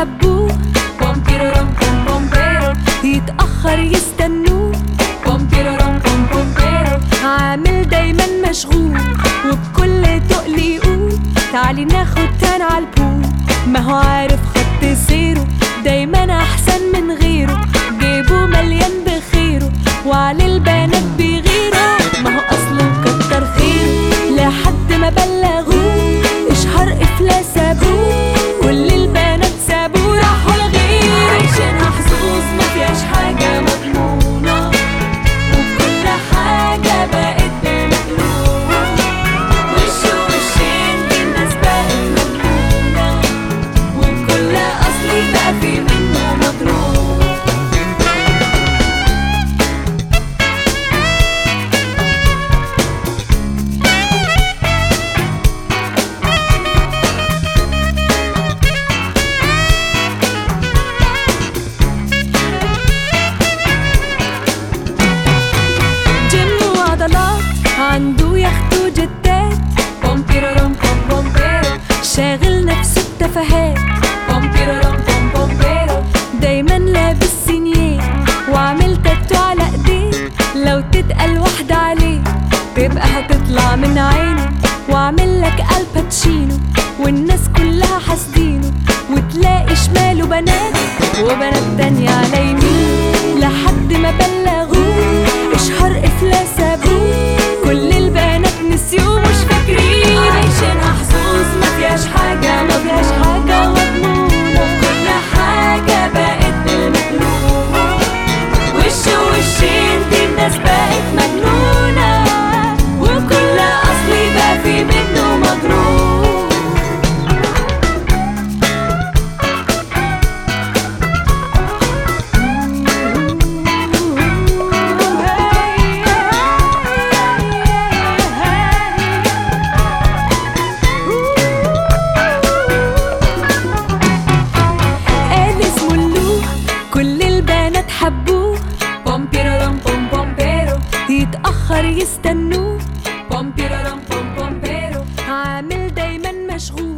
حبوه بوم بيرورم بوم بوم بيرو، يتأخر يستنوه بوم بيرورم بوم بوم بيرو، عامل دايما مشغول وبكل تقل يقول تعالي ناخد تان عالبول. ما هو عارف خط سيره دايما احسن من غيره، جيبه مليان بخيره وعلى البنات بيغيره. ما هو اصله كتر خيره لحد ما بلغوه اشهر افلاس ابوه، كل البنات سابوه راحوا لغيره. عايشينها حظوظ مفيهاش حاجة مضمونة، وكل حاجة بقت بمقلوب، وش وشين دي الناس بقت مجنونة، وكل أصلي بقى في منه مضروب. جيم وعضلات عنده يخت وجتات، بوم بيرورم بوم بوم بيرو، شاغل نفسه بتفاهات، بوم بيرورم بوم بوم بيرو، دايما لابس سينيه وعامل تاتو على ايديه. لو تتقل واحدة عليه تبقى هتطلع من عينه، وعامل لك الباتشينو والناس كلها حاسدينه، وتلاقي شماله بنات وبنات تانية على يمينه، لحد ما بلغوه اشهر افلاس ابوه، كل البنات نسيوه مش فاكرين. عايشينها حظوظ مفيهاش حاجة مضمونة، وكل حاجة بقت بالمقلوب، وش وشين دي الناس بقت مجنونة، وكل أصلي بقى في منه مضروب. قال اسمه اللوح كل البنات حبوه، بوم بيرورم بوم بوم بيرو، يتأخر يستنوه بوم بيرورم بوم بوم بيرو، عامل دايما مشغول